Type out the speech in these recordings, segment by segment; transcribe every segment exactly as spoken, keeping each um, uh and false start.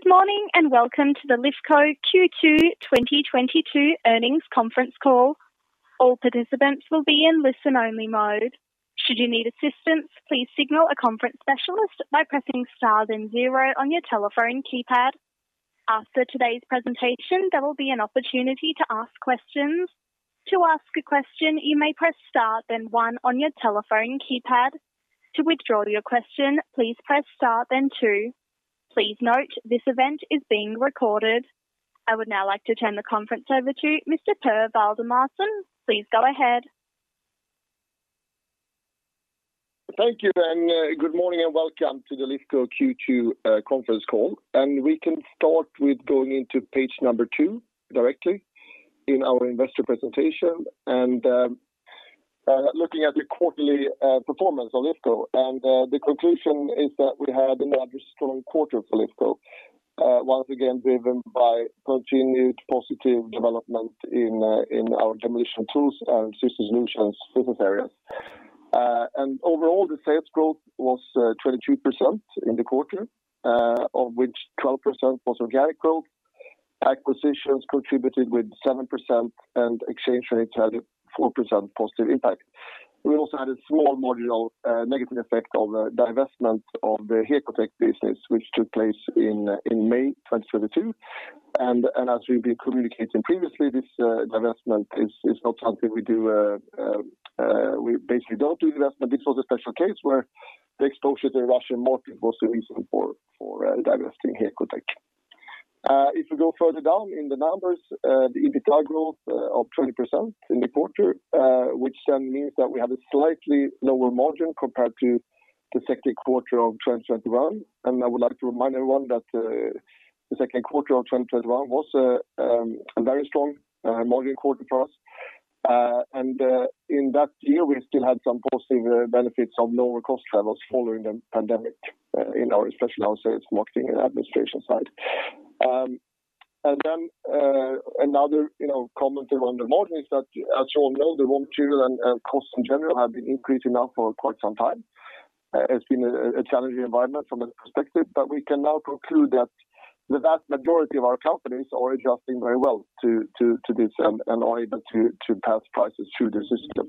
Good morning and welcome to the Lifco Q two twenty twenty-two earnings conference call. All participants will be in listen-only mode. Should you need assistance, please signal a conference specialist by pressing star then zero on your telephone keypad. After today's presentation, there will be an opportunity to ask questions. To ask a question, you may press star then one on your telephone keypad. To withdraw your question, please press star then two. Please note, this event is being recorded. I would now like to turn the conference over to Mister Per Waldemarson. Please go ahead. Thank you, and uh, good morning and welcome to the Lifco Q two uh, conference call. And we can start with going into page number two directly in our investor presentation and um, uh, looking at the quarterly uh, performance of Lifco. And uh, the conclusion is that we had another strong quarter for Lifco, uh, once again driven by continued positive development in uh, in our demolition tools and system solutions business areas. Uh, and overall, the sales growth was uh, twenty-two percent in the quarter, uh, of which twelve percent was organic growth. Acquisitions contributed with seven percent, and exchange rates had a four percent positive impact. We also had a small marginal uh, negative effect of the divestment of the Hekotek business, which took place in uh, in May twenty twenty-two. And, and as we've been communicating previously, this uh, divestment is, is not something we do. Uh, uh, uh, we basically don't do investment. This was a special case where the exposure to the Russian market was the reason for for uh, divesting Hekotek. Uh, if we go further down in the numbers, uh, the EBITDA growth uh, of twenty percent in the quarter, uh, which then means that we have a slightly lower margin compared to the second quarter of twenty twenty-one. And I would like to remind everyone that uh, the second quarter of twenty twenty-one was uh, um, a very strong uh, margin quarter for us. Uh, and uh, in that year, we still had some positive uh, benefits of lower cost levels following the pandemic uh, in our, especially our sales, marketing, and administration side. Um, and then uh, another, you know, comment around the margin is that, as you all know, the raw material and, and costs in general have been increasing now for quite some time. Uh, it's been a, a challenging environment from that perspective, but we can now conclude that the vast majority of our companies are adjusting very well to, to, to this and, and are able to, to pass prices through the system.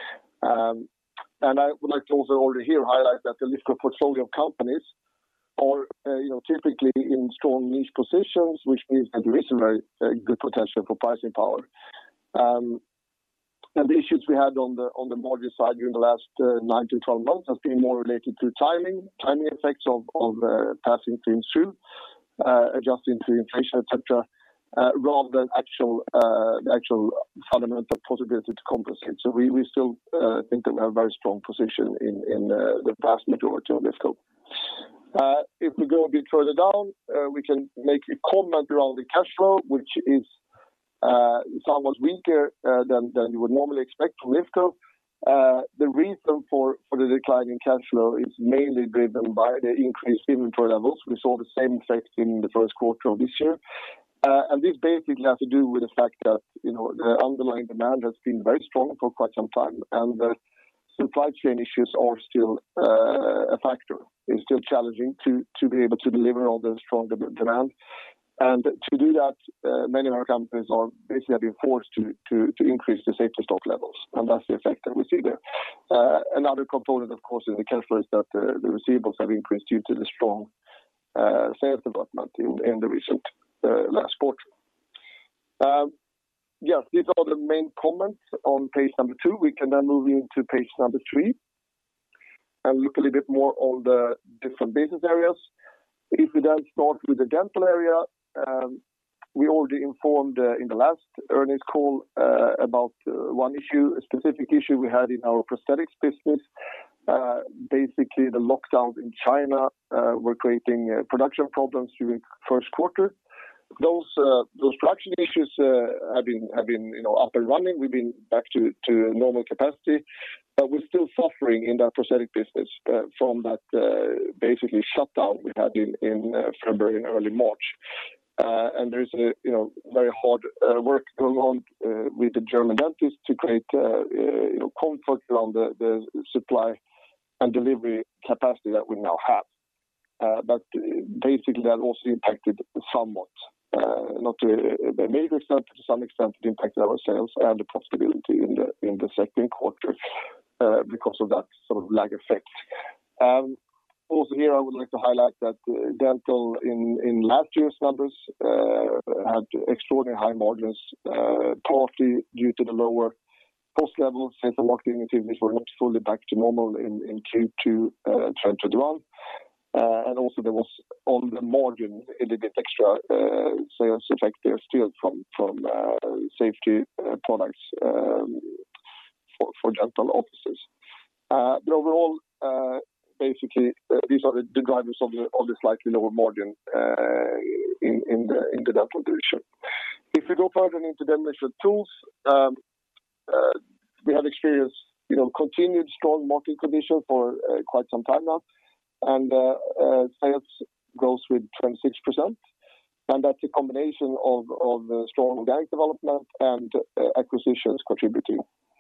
Um, and I would like to also already here highlight that the Lifco portfolio of companies are, uh, you know, typically in strong niche positions, which means that there is a very uh, good potential for pricing power. Um, and the issues we had on the on the margin side during the last uh, nine to twelve months has been more related to timing, timing effects of of uh, passing things through, uh, adjusting to inflation, et cetera, uh, rather than actual uh, the actual fundamental possibility to compensate. So we we still uh, think that we have a very strong position in in uh, the vast majority of Lifco. Uh, if we go a bit further down, uh, we can make a comment around the cash flow, which is uh, somewhat weaker uh, than, than you would normally expect from Lifco. Uh, the reason for, for the decline in cash flow is mainly driven by the increased inventory levels. We saw the same effect in the first quarter of this year. Uh, and this basically has to do with the fact that, you know, the underlying demand has been very strong for quite some time, and the supply chain issues are still uh, a factor. It's still challenging to, to be able to deliver on the strong demand. And to do that, uh, many of our companies are basically being forced to, to, to increase the safety stock levels. And that's the effect that we see there. Uh, another component, of course, in the cash flow is that uh, the receivables have increased due to the strong uh, sales development in, in the recent uh, last quarter. Um, Yes, these are the main comments on page number two. We can then move into page number three and look a little bit more on the different business areas. If we then start with the dental area, um, we already informed uh, in the last earnings call uh, about uh, one issue, a specific issue we had in our prosthetics business. Uh, basically, the lockdowns in China uh, were creating uh, production problems during the first quarter. Those uh, those production issues uh, have been have been you know up and running. We've been back to, to normal capacity, but we're still suffering in that prosthetic business uh, from that uh, basically shutdown we had in in uh, February and early March. Uh, and there's a you know very hard uh, work going on uh, with the German dentists to create uh, uh, you know comfort around the, the supply and delivery capacity that we now have. Uh, but basically that also impacted somewhat, uh, not to a major extent, but to some extent it impacted our sales and the profitability in the in the second quarter uh, because of that sort of lag effect. Um, also here I would like to highlight that uh, dental in, in last year's numbers uh, had extraordinarily high margins, uh, partly due to the lower cost levels since the marketing activities were not fully back to normal in, in Q two uh, twenty twenty-one. Uh, and also there was on the margin a little bit extra uh, sales effect there still from from uh, safety uh, products um, for, for dental offices. Uh, but overall, uh, basically, uh, these are the, the drivers of the of the slightly lower margin uh, in in the in the dental division. If we go further into Demolition Tools, um, uh, we have experienced you know continued strong market conditions for uh, quite some time now. And uh, uh, sales grows with twenty-six percent. And that's a combination of, of uh, strong organic development and uh, acquisitions contributing.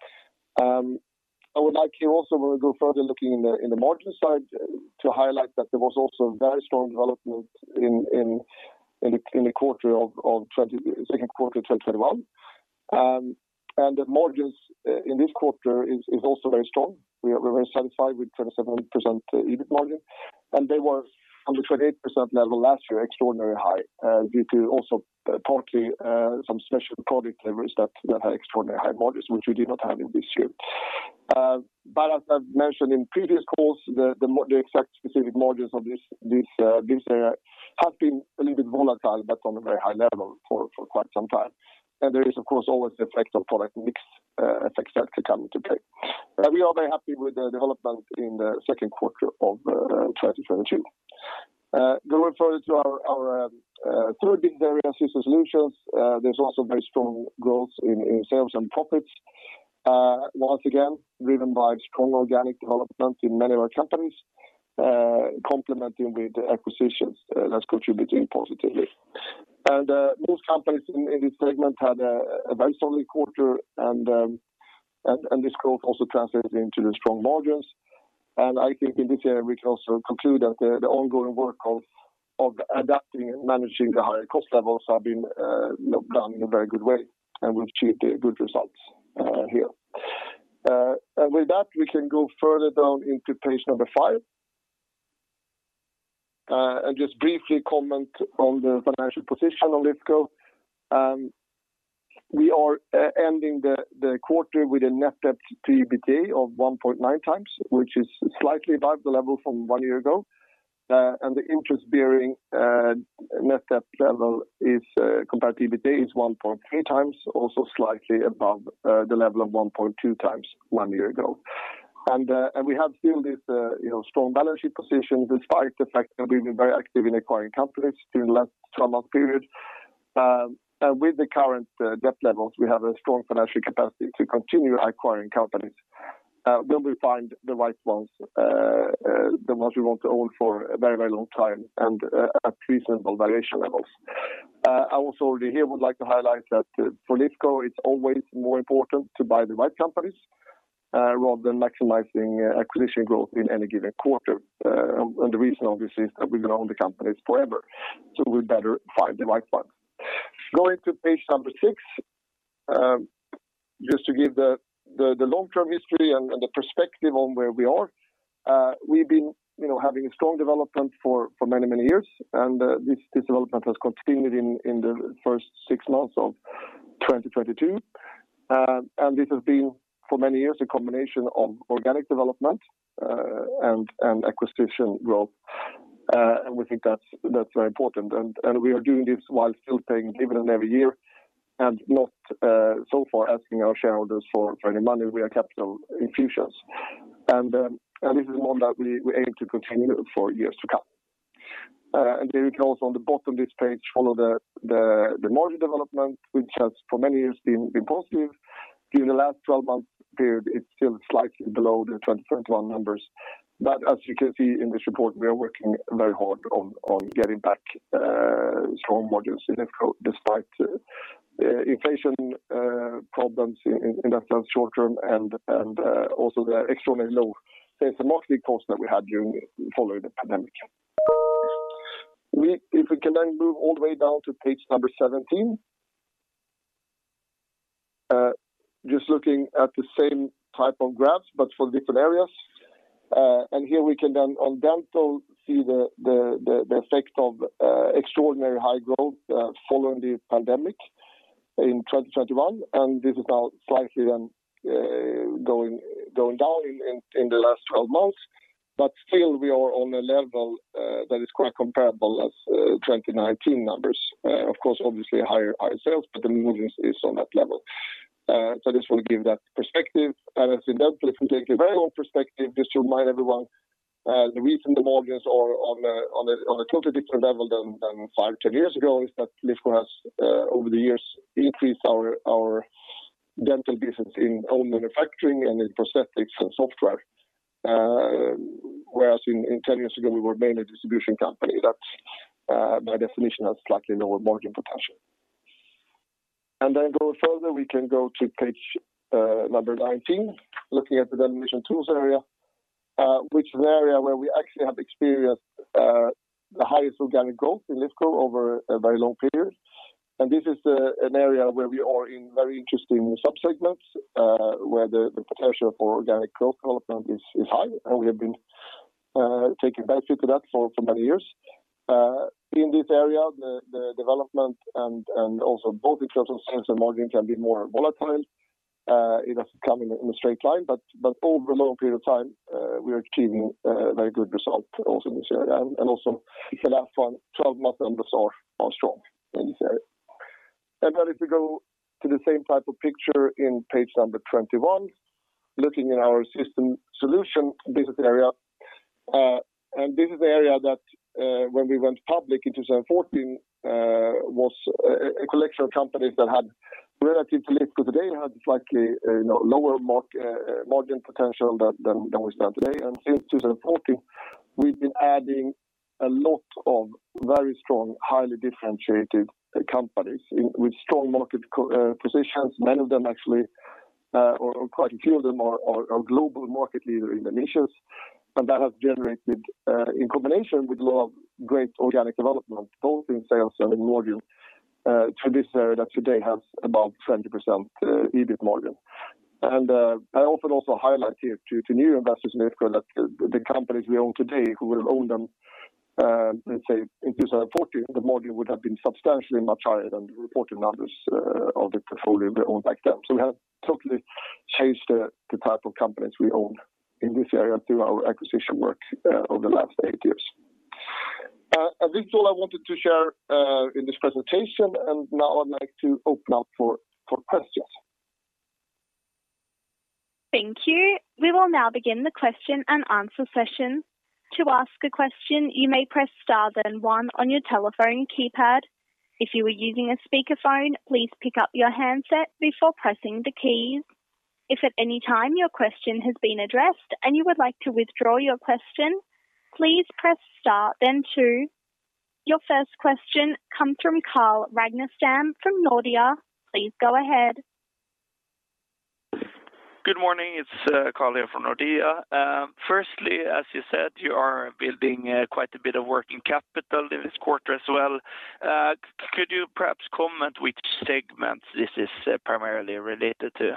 Um, I would like here also, when we go further looking in the in the margin side, uh, to highlight that there was also very strong development in in in the, in the quarter of, of twenty, second quarter twenty twenty-one. Um, and the margins uh, in this quarter is, is also very strong. We are we're very satisfied with twenty-seven percent EBIT margin, and they were on the twenty-eight percent level last year, extraordinarily high, uh, due to also uh, partly uh, some special product deliveries that, that had extraordinary high margins, which we did not have in this year. Uh, but as I've mentioned in previous calls, the, the, the exact specific margins of this this uh, this area have been a little bit volatile, but on a very high level for, for quite some time. And there is, of course, always the effect of product mix uh, effects that can come into play. Uh, we are very happy with the development in the second quarter of uh, twenty twenty-two. Uh, going further to our, our um, uh, third business area, System Solutions, uh, there's also very strong growth in, in sales and profits. Uh, once again, driven by strong organic development in many of our companies, uh, complementing with acquisitions uh, that's contributing positively. And uh, most companies in, in this segment had a, a very solid quarter, and, um, and and this growth also translates into the strong margins. And I think in this area we can also conclude that the, the ongoing work of of adapting and managing the higher cost levels have been uh, done in a very good way, and we've achieved uh, good results uh, here. Uh, and with that, we can go further down into page number five. Uh, and just briefly comment on the financial position of Lifco. Um, we are uh, ending the, the quarter with a net debt to EBITDA of one point nine times, which is slightly above the level from one year ago. Uh, and the interest-bearing uh, net debt level is uh, compared to EBITDA is one point three times, also slightly above uh, the level of one point two times one year ago. And uh, and we have still this uh, you know strong balance sheet position despite the fact that we've been very active in acquiring companies during the last twelve month period. Um, and with the current uh, debt levels, we have a strong financial capacity to continue acquiring companies uh, when we find the right ones, uh, uh, the ones we want to own for a very very long time and uh, at reasonable valuation levels. Uh, I also already here would like to highlight that uh, for Lifco, it's always more important to buy the right companies. Uh, rather than maximizing uh, acquisition growth in any given quarter. Uh, and the reason, obviously, is that we're going to own the companies forever. So we better find the right ones. Going to page number six, um, just to give the, the, the long-term history and, and the perspective on where we are. Uh, we've been you know, having a strong development for, for many, many years. And uh, this, this development has continued in, in the first six months of twenty twenty-two. Uh, and this has been for many years a combination of organic development uh, and and acquisition growth, uh, and we think that's that's very important. And and we are doing this while still paying dividend every year, and not uh, so far asking our shareholders for, for any money via capital infusions. And um, and this is one that we, we aim to continue for years to come. Uh, and there you can also on the bottom of this page follow the the, the margin development, which has for many years been been positive. During the last twelve month period, it's still slightly below the twenty twenty-one numbers. But as you can see in this report, we are working very hard on, on getting back uh, strong margins in Lifco, despite uh, uh, inflation uh, problems in, in that sense short term, and, and uh, also the extraordinarily low sales and marketing costs that we had during following the pandemic. We, if we can then move all the way down to page number seventeen. Uh, just looking at the same type of graphs, but for different areas. Uh, and here we can then, on dental, see the, the, the, the effect of uh, extraordinary high growth uh, following the pandemic in twenty twenty-one. And this is now slightly then uh, going going down in, in, in the last twelve months. But still, we are on a level uh, that is quite comparable as uh, twenty nineteen numbers. Uh, of course, obviously higher higher sales, but the movement is on that level. Uh, so I just want to give that perspective. And as in dental, if we take a very long perspective, just to remind everyone, uh, the reason the margins are on a, on a, on a totally different level than, than five, ten years ago is that Lifco has, uh, over the years, increased our, our dental business in own manufacturing and in prosthetics and software. Uh, whereas in, in ten years ago, we were mainly a distribution company that, uh, by definition, has slightly lower margin potential. And then going further, we can go to page uh, number nineteen, looking at the Demolition Tools area, uh, which is an area where we actually have experienced uh, the highest organic growth in Lifco over a very long period. And this is uh, an area where we are in very interesting subsegments, uh, where the, the potential for organic growth development is, is high, and we have been uh, taking benefit of that for, for many years. Uh, in this area, the, the development and, and also both in terms of sales and margin can be more volatile. Uh, it doesn't come in, in a straight line, but, but over a long period of time, uh, we are achieving a very good result also in this area. And, and also, the last one, twelve month numbers are, are strong in this area. And then if we go to the same type of picture in page number twenty-one, looking in our system solution business area, uh, and this is the area that uh, when we went public in two thousand fourteen uh, was a, a collection of companies that had, relative to Lifco today, had slightly uh, you know, lower mark, uh, margin potential than, than, than we stand today. And since two thousand fourteen, we've been adding a lot of very strong, highly differentiated uh, companies in, with strong market co- uh, positions. Many of them actually, uh, or, or quite a few of them are, are, are global market leader in the niches. And that has generated, uh, in combination with a lot of great organic development, both in sales and in margin, uh, to this area that today has about twenty percent uh, EBIT margin. And uh, I often also highlight here to, to new investors in Lifco that uh, the companies we own today, who would have owned them, uh, let's say, in two thousand fourteen, the margin would have been substantially much higher than the reported numbers uh, of the portfolio we owned back then. So we have totally changed the, the type of companies we own in this area through our acquisition work uh, over the last eight years. Uh, and this is all I wanted to share uh, in this presentation, and now I'd like to open up for, for questions. Thank you. We will now begin the question and answer session. To ask a question, you may press star then one on your telephone keypad. If you are using a speakerphone, please pick up your handset before pressing the keys. If at any time your question has been addressed and you would like to withdraw your question, please press star then two. Your first question comes from Carl Ragnerstam from Nordea. Please go ahead. Good morning, it's uh, Carl here from Nordea. Um, firstly, as you said, you are building uh, quite a bit of working capital in this quarter as well. Uh, c- could you perhaps comment which segments this is uh, primarily related to?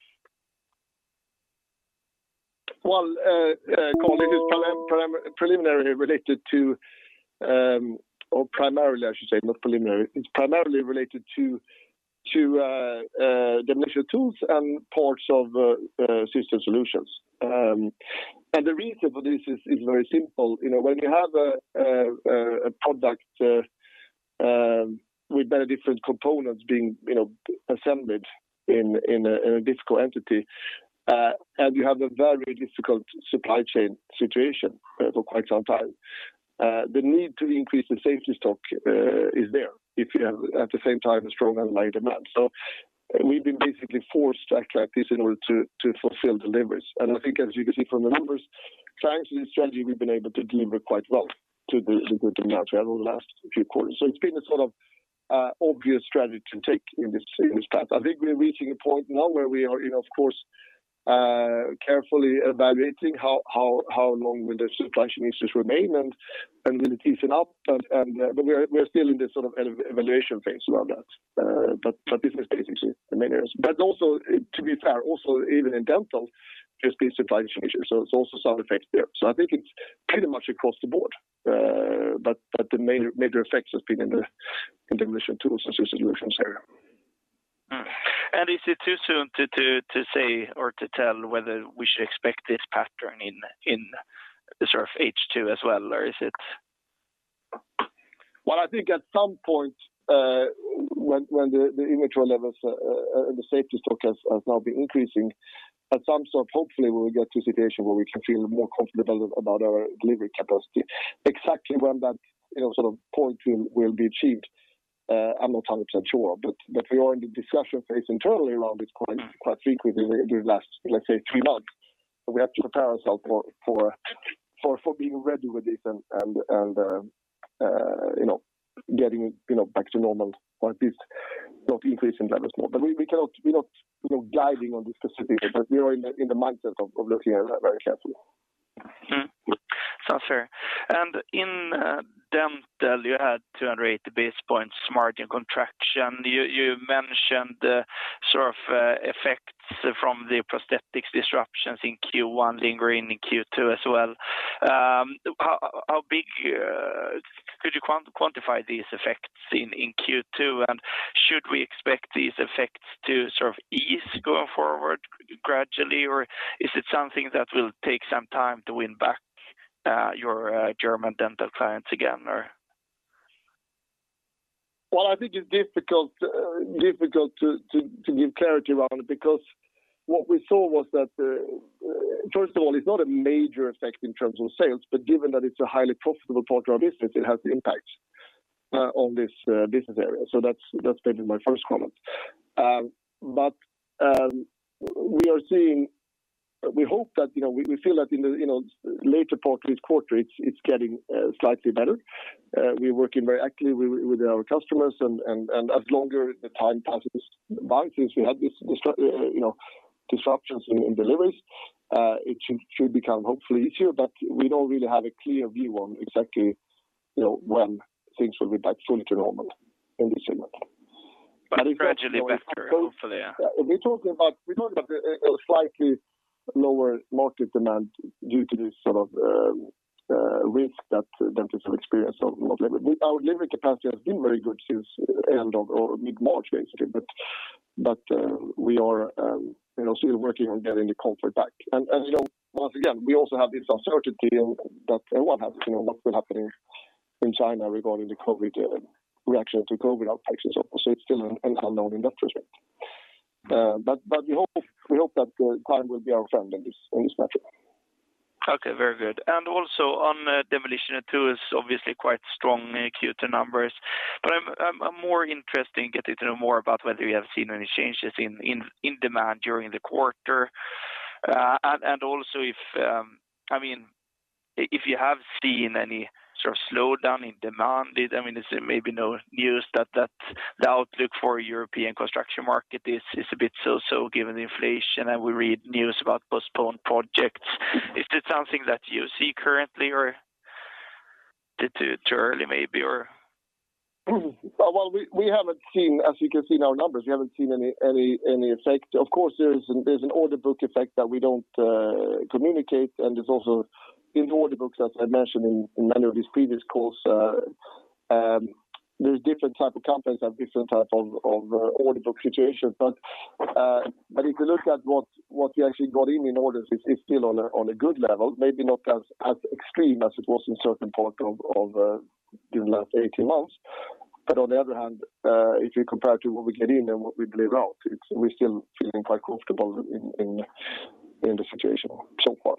Well, uh, uh, Carl, this is prelim- prelim- preliminary related to, um, or primarily, I should say, not preliminary, it's primarily related to to uh, uh, Demolition Tools and parts of uh, uh, System Solutions. Um, and the reason for this is, is very simple. You know, when you have a, a, a product uh, um, with many different components being, you know, assembled in, in, a, in a difficult entity, uh, and you have a very difficult supply chain situation uh, for quite some time, uh, the need to increase the safety stock uh, is there if you have at the same time a strong underlying demand. So uh, we've been basically forced to act like this in order to, to fulfill deliveries. And I think, as you can see from the numbers, thanks to this strategy, we've been able to deliver quite well to the, the good demand we had over the last few quarters. So it's been a sort of uh, obvious strategy to take in this in this path. I think we're reaching a point now where we are, you know, of course, uh, carefully evaluating how, how, how long will the supply chain issues remain and, and will it ease up. And, and uh, but we're, we're still in this sort of evaluation phase around that. Uh, but, but this is basically the main areas. But also, to be fair, also even in dental, there's been supply chain issues. So it's also some effects there. So I think it's pretty much across the board. Uh, but, but the major, major effects has been in the, in Demolition Tools and Systems Solutions area. Mm. And is it too soon to, to, to say or to tell whether we should expect this pattern in in the sort of H two as well, or is it? Well, I think at some point uh, when when the, the inventory levels uh, uh, and the safety stock has, has now been increasing, at some sort, hopefully we will get to a situation where we can feel more comfortable about our delivery capacity. Exactly when that you know sort of point will, will be achieved. Uh, I'm not one hundred percent sure, but but we are in the discussion phase internally around it quite quite frequently during the last, let's say, three months. So we have to prepare ourselves for for for, for being ready with this and and and uh, uh, you know getting you know back to normal, or at least not increasing levels more. But we, we cannot we're not you know guiding on this specifically, but we are in the in the mindset of, of looking at that very carefully. Mm. Sounds fair. And in uh, dental, you had two hundred eighty basis points margin contraction. You you mentioned the sort of uh, effects from the prosthetics disruptions in Q one lingering in Q two as well. Um, how, how big uh, could you quant- quantify these effects in, in Q two? And should we expect these effects to sort of ease going forward gradually, or is it something that will take some time to win back Uh, your uh, German dental clients again, or? Well, I think it's difficult uh, difficult to, to, to give clarity around it, because what we saw was that uh, uh, first of all, it's not a major effect in terms of sales, but given that it's a highly profitable part of our business, it has impact uh, on this uh, business area. So that's that's maybe my first comment. Um, but um, we are seeing. We hope that you know we, we feel that in the you know later part of this quarter it's it's getting uh, slightly better. Uh, we're working very actively with, with our customers, and, and, and as longer the time passes by since we had this uh, you know disruptions in, in deliveries, uh, it should, should become hopefully easier. But we don't really have a clear view on exactly you know when things will be back fully to normal in this segment. But, but gradually not, you know, better, hopefully. Yeah. Uh, we're talking about we're talking about a, a slightly lower market demand due to this sort of um, uh, risk that uh, dentists have experienced of not delivery. Our delivery capacity has been very good since uh, end of or mid-March basically, but but uh, we are um, you know still working on getting the comfort back. And, and you know once again we also have this uncertainty that everyone has. You know what will happen in, in China regarding the COVID uh, reaction to COVID outbreaks and so forth. So it's still an, an unknown in that respect. Uh, but but we hope we hope that uh, time will be our friend in this in this matter. Okay, very good. And also on uh, Demolition Tools, obviously quite strong uh, Q two numbers. But I'm, I'm I'm more interested in getting to know more about whether you have seen any changes in in, in demand during the quarter, uh, and and also if um, I mean if you have seen any sort of slowdown in demand. It, I mean, it's maybe no news that, that the outlook for European construction market is, is a bit so-so given the inflation, and we read news about postponed projects. Is it something that you see currently, or is it too, too early maybe, or? Well, we, we haven't seen, as you can see in our numbers, we haven't seen any any any effect. Of course, there's an, there's an order book effect that we don't uh, communicate, and there's also in the order books, as I mentioned in, in many of these previous calls, uh, um, there's different type of companies have different type of, of uh, order book situations. But uh, but if you look at what, what we actually got in in orders, it's, it's still on a on a good level. Maybe not as, as extreme as it was in certain part of of uh, the last eighteen months. But on the other hand, uh, if you compare to what we get in and what we deliver out, it's, we're still feeling quite comfortable in in, in the situation so far.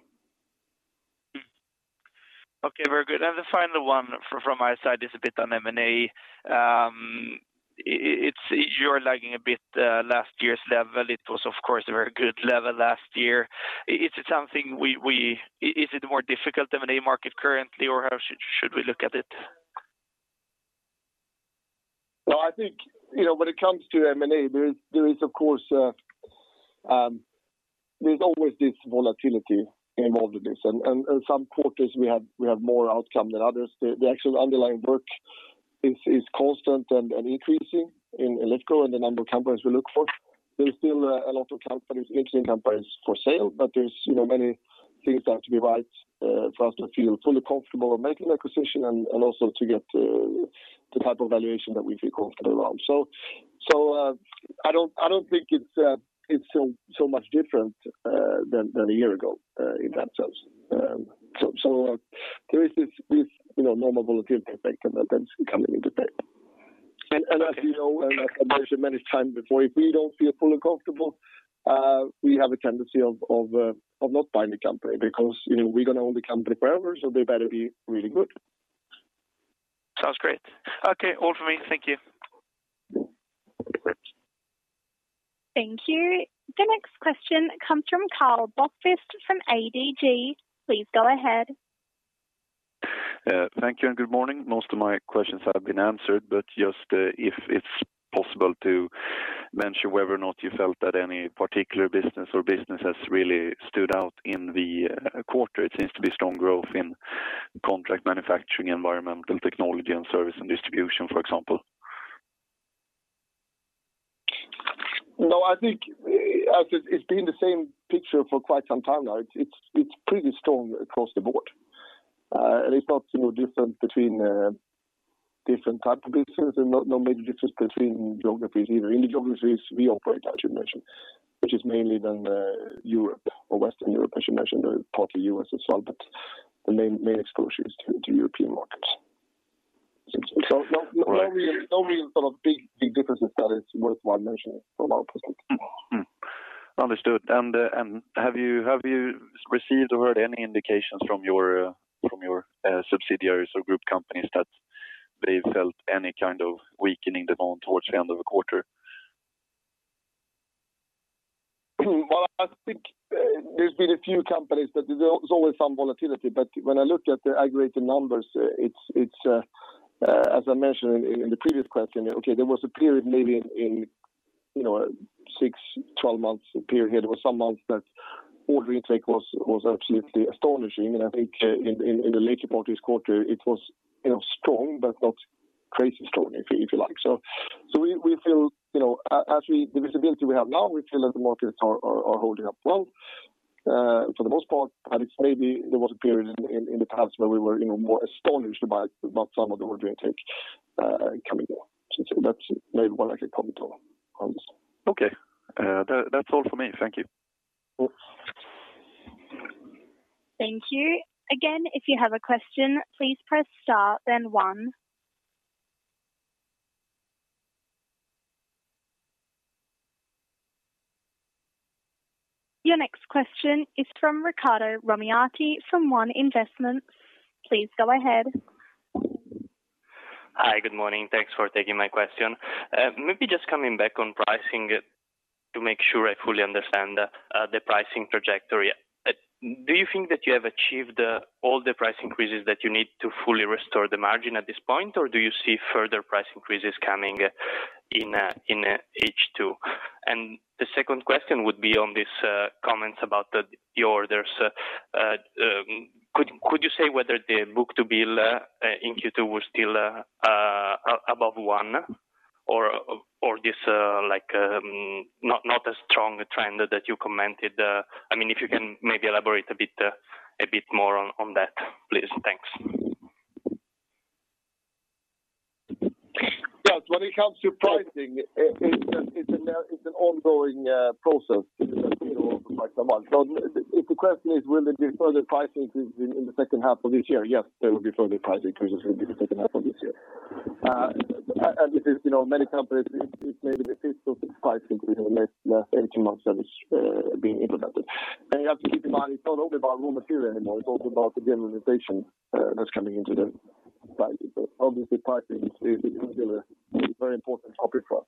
Okay, very good. And the final one from my side is a bit on M and A. Um, it's you're lagging a bit uh, last year's level. It was, of course, a very good level last year. Is it something we we is it a more difficult M and A market currently, or how should should we look at it? Well, I think you know when it comes to M and A, there is there is of course uh, um, there's always this volatility involved in this, and, and, and some quarters we have we have more outcome than others. The, the actual underlying work is is constant and, and increasing in, in Lifco and the number of companies we look for. There's still a, a lot of companies, interesting companies for sale, but there's you know many things that have to be right uh, for us to feel fully comfortable of making an acquisition and, and also to get uh, the type of valuation that we feel comfortable around. So, so uh, I don't I don't think it's uh, it's so so much different uh, than than a year ago uh, in that sense. Um, so so uh, there is this, this you know normal volatility effect and that that's coming into play. And, and okay. As you know, and as I mentioned many times before, if we don't feel fully comfortable, uh, we have a tendency of of, uh, of not buying the company because you know we're going to own the company forever, so they better be really good. Sounds great. Okay, all for me. Thank you. Thank you. The next question comes from Karl Bokvist from A D G. Please go ahead. Uh, thank you and good morning. Most of my questions have been answered, but just uh, if it's possible to mention whether or not you felt that any particular business or business has really stood out in the uh, quarter. It seems to be strong growth in contract manufacturing, environmental technology and service and distribution, for example. No, I think as it's been the same picture for quite some time now. It's it's, it's pretty strong across the board, uh, and it's not you know different between uh, different type of business, and no, no major difference between geographies either. In the geographies we operate, I should mention, which is mainly then uh, Europe or Western Europe, I should mention, uh, partly U S as well, but the main main exposure is to, to European markets. So no, no, right. no, real, no real sort of big, big differences that is worthwhile mentioning from our perspective. Mm-hmm. Understood. And uh, and have you have you received or heard any indications from your uh, from your uh, subsidiaries or group companies that they felt any kind of weakening demand towards the end of the quarter? Well, I think uh, there's been a few companies that there's always some volatility, but when I look at the aggregated numbers, uh, it's it's. Uh, Uh, as I mentioned in, in the previous question, okay, there was a period maybe in, in you know, a six, twelve months period here. There was some months that order intake was, was absolutely astonishing. And I think uh, in, in, in the later part of this quarter, it was, you know, strong, but not crazy strong, if you, if you like. So, so we, we feel, you know, as we, the visibility we have now, we feel that the markets are, are, are holding up well. Uh, for the most part, and it's maybe there was a period in, in, in the past where we were, you know, more astonished about, about some of the order intake uh, coming in. So, so that's maybe what I can comment on. on this. Okay, uh, that, that's all for me. Thank you. Cool. Thank you. Again, if you have a question, please press star then one. Your next question is from Riccardo Romiati from One Investments. Please go ahead. Hi, good morning. Thanks for taking my question. Uh, maybe just coming back on pricing uh, to make sure I fully understand uh, the pricing trajectory. Uh, do you think that you have achieved uh, all the price increases that you need to fully restore the margin at this point, or do you see further price increases coming uh, in uh, in uh, H two? And the second question would be on these uh, comments about the, the orders. Uh, uh, um, could could you say whether the book-to-bill uh, in Q two was still uh, uh, above one, or or this uh, like um, not not a strong trend that you commented? Uh, I mean, if you can maybe elaborate a bit uh, a bit more on, on that, please. Thanks. Yes, when it comes to pricing, it, it's, a, it's, an, it's an ongoing uh, process, you know, for quite some months. So if the question is, will there be further price increases in, in the second half of this year? Yes, there will be further price increases in the second half of this year. Uh, and this is, you know, many companies, it, it's maybe the fifth or sixth price increase in the last, last eighteen months that is uh, being implemented. And you have to keep in mind, it's not only about raw material anymore, it's also about the general inflation uh, that's coming into the prices. So obviously, pricing is, is still a very important topic for us,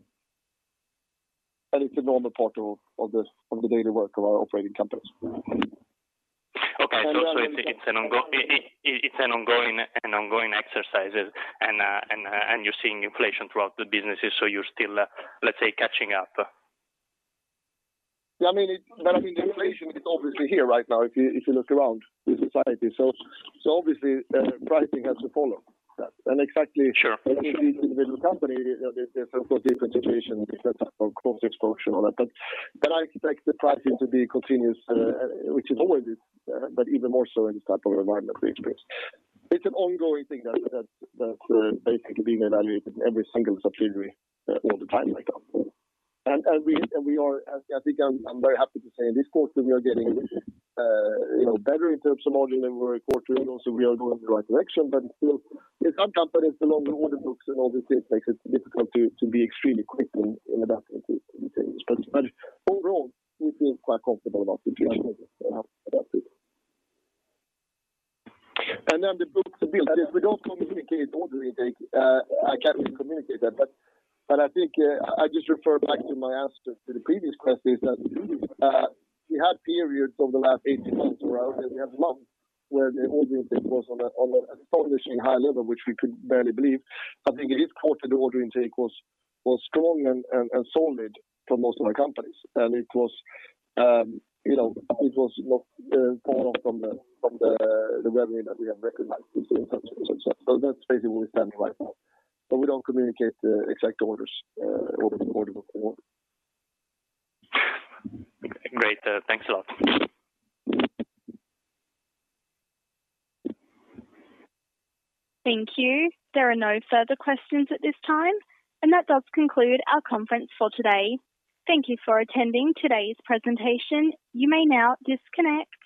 and it's a normal part of, of the of the daily work of our operating companies. Okay, so, so it's, it's an ongoing it, it's an ongoing an ongoing exercise, and uh, and uh, and you're seeing inflation throughout the businesses, so you're still uh, let's say catching up. Yeah, I mean, it, but I mean, the inflation is obviously here right now. If you if you look around the society, so so obviously uh, pricing has to follow that. And exactly, sure. in each individual company, you know, there's, there's of course different situations, different type of cost exposure, and all that. But but I expect the pricing to be continuous, uh, which is always, uh, but even more so in this type of environment we experience. It's an ongoing thing that that that's uh, basically being evaluated in every single subsidiary uh, all the time right now. And, and we and we are. I think I'm, I'm very happy to say in this quarter we are getting, uh, you know, better in terms of margin than we were a quarter ago. So we are going in the right direction. But still, in some companies, the longer order books and all these things makes it difficult to, to be extremely quick in, in adapting to the changes. But, but overall, we feel quite comfortable about the situation. And then the book to build. If we don't communicate order intake, uh, I can't really communicate that, but. But I think uh, I just refer back to my answer to the previous question is that uh, we had periods over the last eighteen months where we had months where the order intake was on, a, on an astonishing high level, which we could barely believe. I think in this quarter the order intake was was strong and, and, and solid for most of our companies, and it was um, you know it was not uh, far off from the from the the revenue that we have recognized. So that's basically where we're standing right now. But we don't communicate the uh, exact orders, uh, order order book. Great, uh, thanks a lot. Thank you. There are no further questions at this time, and that does conclude our conference for today. Thank you for attending today's presentation. You may now disconnect.